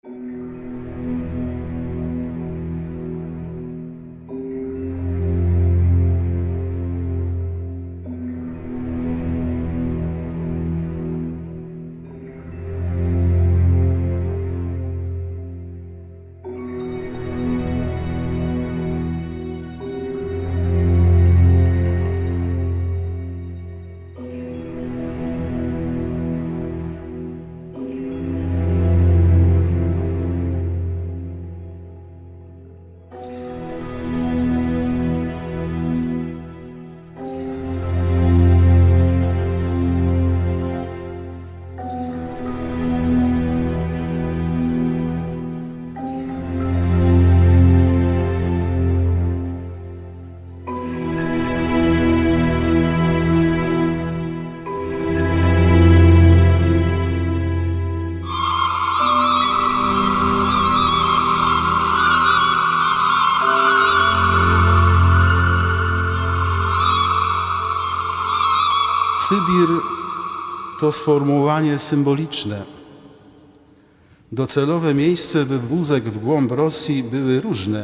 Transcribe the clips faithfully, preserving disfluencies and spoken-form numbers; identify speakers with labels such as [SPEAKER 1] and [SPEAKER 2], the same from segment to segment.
[SPEAKER 1] Sybir to sformułowanie symboliczne. Docelowe miejsce wywózek w głąb Rosji były różne.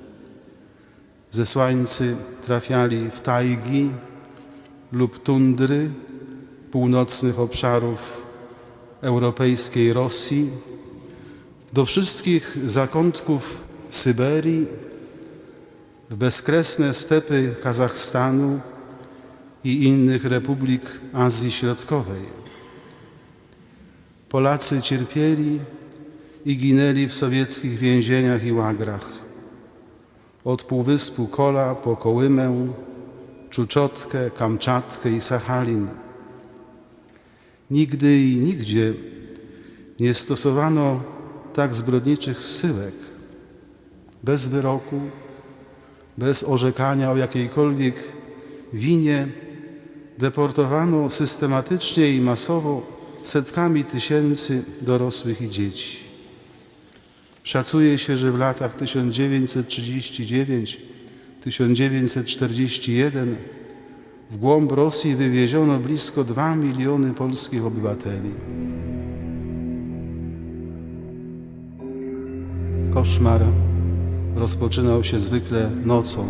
[SPEAKER 1] Zesłańcy trafiali w tajgi lub tundry północnych obszarów europejskiej Rosji, do wszystkich zakątków Syberii, w bezkresne stepy Kazachstanu i innych republik Azji Środkowej. Polacy cierpieli i ginęli w sowieckich więzieniach i łagrach. Od półwyspu Kola po Kołymę, Czuczotkę, Kamczatkę i Sachalin. Nigdy i nigdzie nie stosowano tak zbrodniczych zsyłek. Bez wyroku, bez orzekania o jakiejkolwiek winie deportowano systematycznie i masowo setkami tysięcy dorosłych i dzieci. Szacuje się, że w latach tysiąc dziewięćset trzydziesty dziewiąty do tysiąc dziewięćset czterdziestego pierwszego w głąb Rosji wywieziono blisko dwa miliony polskich obywateli. Koszmar rozpoczynał się zwykle nocą.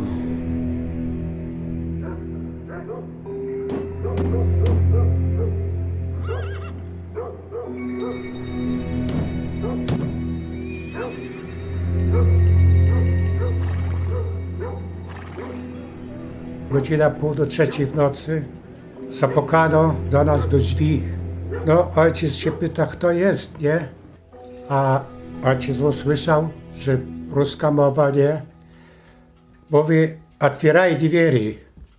[SPEAKER 2] Godzina pół do trzeciej w nocy zapukano do nas do drzwi. No ojciec się pyta, kto jest, nie? A ojciec usłyszał, że ruska mowa, nie? Mówi, otwieraj drzwi.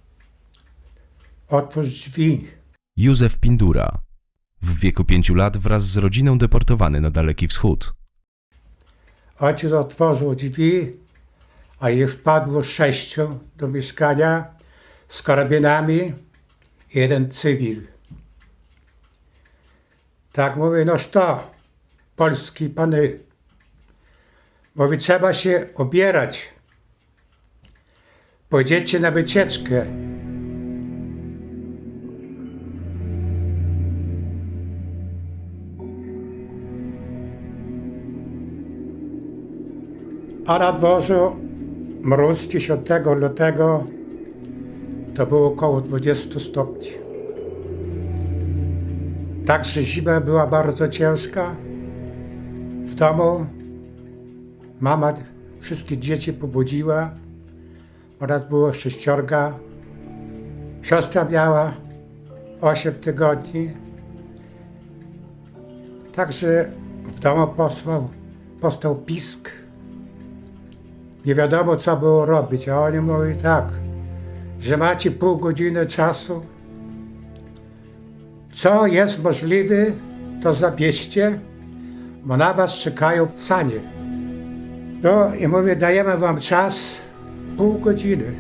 [SPEAKER 2] Otwórz drzwi.
[SPEAKER 3] Józef Pindura. W wieku pięciu lat wraz z rodziną deportowany na Daleki Wschód.
[SPEAKER 2] Ojciec otworzył drzwi, a ich wpadło sześciu do mieszkania z karabinami, jeden cywil. Tak mówi, no co, polski pany, mówi, trzeba się ubierać, pójdziecie na wycieczkę. A na dworzu mróz dziesiątego lutego to było około dwudziestu stopni. Także zima była bardzo ciężka. W domu mama wszystkie dzieci pobudziła. Oraz było sześciorga. Siostra miała osiem tygodni. Także w domu posłał, powstał pisk. Nie wiadomo, co było robić, a oni mówili tak, że macie pół godziny czasu. Co jest możliwe, to zabierzcie, bo na was czekają sanie. No i mówię, dajemy wam czas, pół godziny.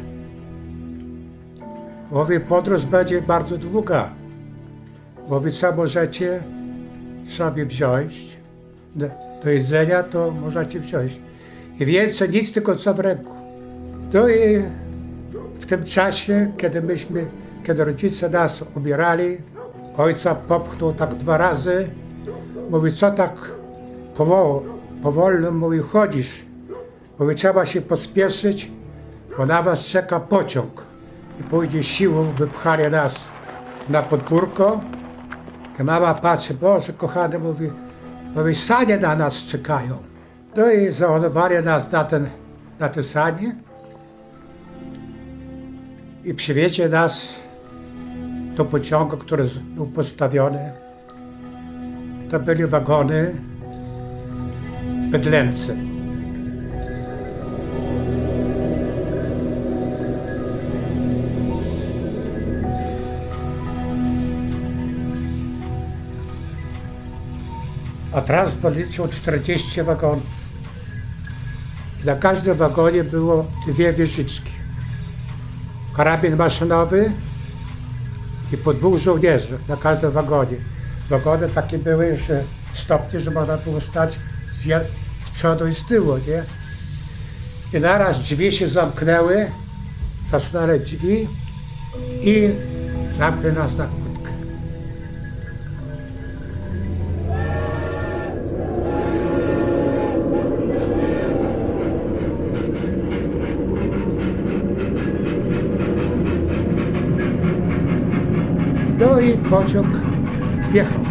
[SPEAKER 2] Mówię, podróż będzie bardzo długa. Mówię, co możecie sobie wziąć do, do jedzenia, to możecie wziąć. I więcej nic, tylko co w ręku. No i w tym czasie, kiedy myśmy, kiedy rodzice nas ubierali, ojca popchnął tak dwa razy, mówi, co tak powoli, powolno mówi, chodzisz, mówi, trzeba się pospieszyć, bo na was czeka pociąg. I pójdzie siłą, wypchali nas na podwórko. I mama patrzy, Boże kochany, mówi, mówi, sanie na nas czekają. No i załadowali nas na ten, na te sanie i przywiezie nas do pociągu, który był postawiony. To byli wagony bydlęce. A transport liczył czterdzieści wagonów. Na każdym wagonie było dwie wieżyczki. Karabin maszynowy i po dwóch żołnierzy na każdym wagonie. Wagony takie były, że stopnie, że można było stać z przodu i z tyłu, nie? I naraz drzwi się zamknęły, zasnęły drzwi i zamknęli nas na kłódkę. No i pociąg jechał.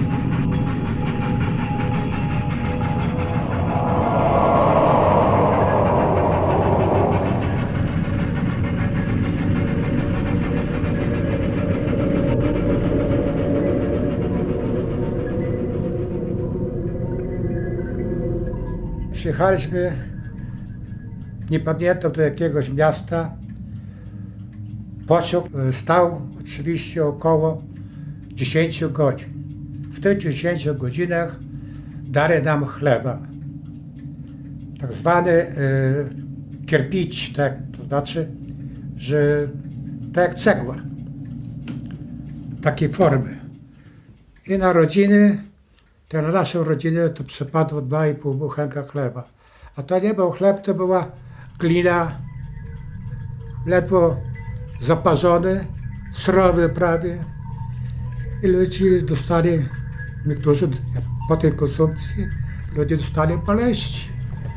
[SPEAKER 2] Przyjechaliśmy, nie pamiętam, do jakiegoś miasta. Pociąg stał oczywiście około dziesięć godzin. W tych dziesięciu godzinach dali nam chleba. Tak zwany y, kierpić, tak, to znaczy, że tak jak cegła. Takiej formy. I na rodziny, to na naszą rodzinę to przypadło dwa i pół buchenka chleba. A to nie był chleb, to była glina, ledwo zaparzony, srowy prawie. I ludzie dostali, niektórzy po tej konsumpcji, ludzie dostali boleści.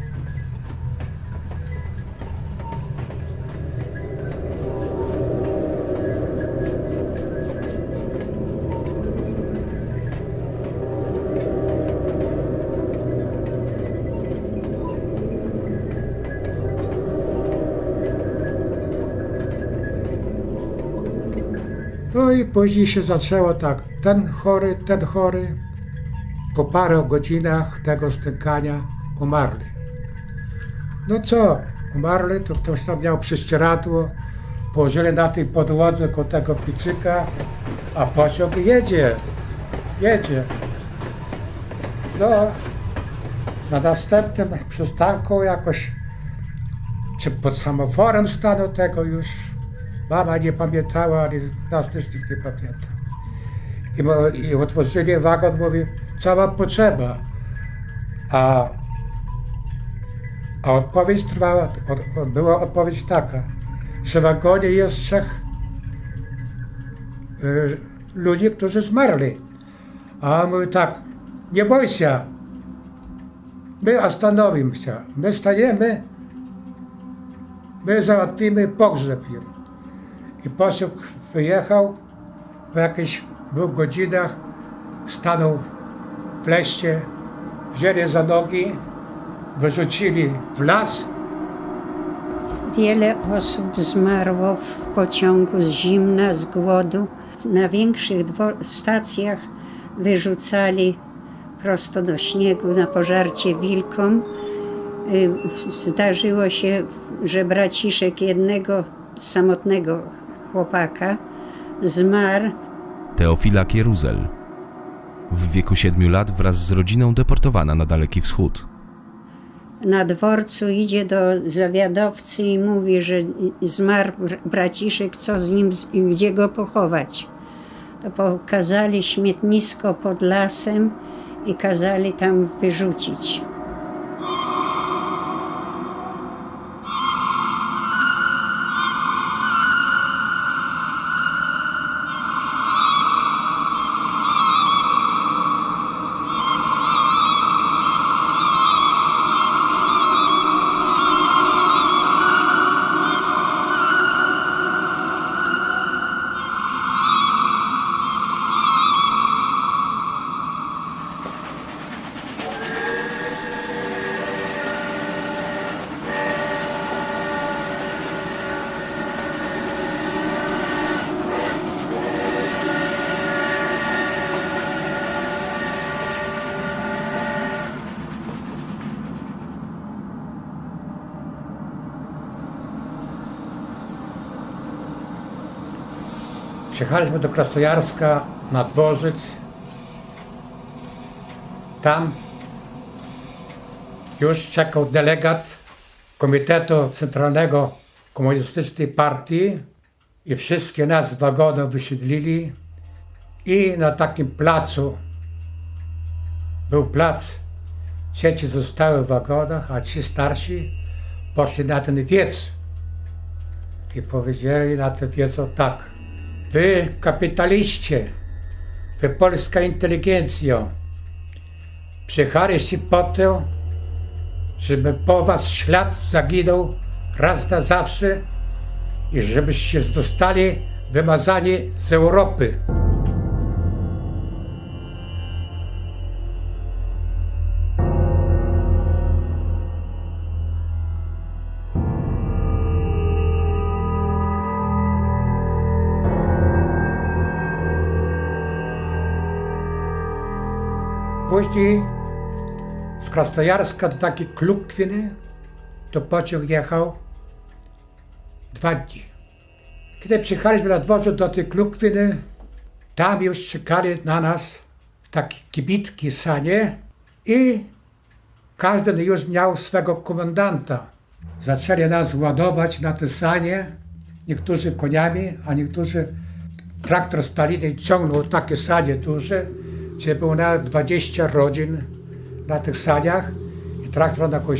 [SPEAKER 2] No i później się zaczęło tak, ten chory, ten chory. Po paru godzinach tego stękania umarli. No co, umarli, to ktoś tam miał prześcieradło, położyli na tej podłodze koło tego piecyka, a pociąg jedzie, jedzie. No, na następnym przystanku jakoś, czy pod semaforem stanął tego już, mama nie pamiętała, ale nas też nikt nie pamiętał. I, mo, i otworzyli wagon, mówi, cała potrzeba. A, a odpowiedź trwała, od, była odpowiedź taka, że w wagonie jest trzech y, ludzi, którzy zmarli. A on mówi tak, nie bój się, my zastanowimy się, my staniemy, my załatwimy pogrzeb im. I pociąg wyjechał, po jakichś dwóch godzinach stanął w leście, wzięli za nogi, wyrzucili w las.
[SPEAKER 4] Wiele osób zmarło w pociągu z zimna, z głodu. Na większych stacjach wyrzucali prosto do śniegu na pożarcie wilkom. Zdarzyło się, że braciszek jednego samotnego chłopaka zmarł.
[SPEAKER 3] Teofila Kieruzel. W wieku siedmiu lat wraz z rodziną deportowana na Daleki Wschód.
[SPEAKER 4] Na dworcu idzie do zawiadowcy i mówi, że zmarł braciszek, co z nim, gdzie go pochować. To pokazali śmietnisko pod lasem i kazali tam wyrzucić.
[SPEAKER 2] Przyjechaliśmy do Krasnojarska na dworzec. Tam już czekał delegat Komitetu Centralnego Komunistycznej Partii i wszystkie nas z wagonów wysiedlili i na takim placu był plac. Dzieci zostały w wagonach, a ci starsi poszli na ten wiec i powiedzieli na ten wiec o tak: wy kapitaliście, wy polska inteligencjo, przyjechaliście po to, żeby po was ślad zaginął raz na zawsze i żebyście zostali wymazani z Europy. Później z Krasnojarska do takiej Klukwiny to pociąg jechał dwa dni. Kiedy przyjechaliśmy na dworzec do tej Klukwiny, tam już czekali na nas takie kibitki, sanie i każdy już miał swego komendanta. Zaczęli nas ładować na te sanie, niektórzy koniami, a niektórzy traktor Staliny ciągnął takie sanie duże, gdzie było nawet dwadzieścia rodzin na tych saniach i traktor na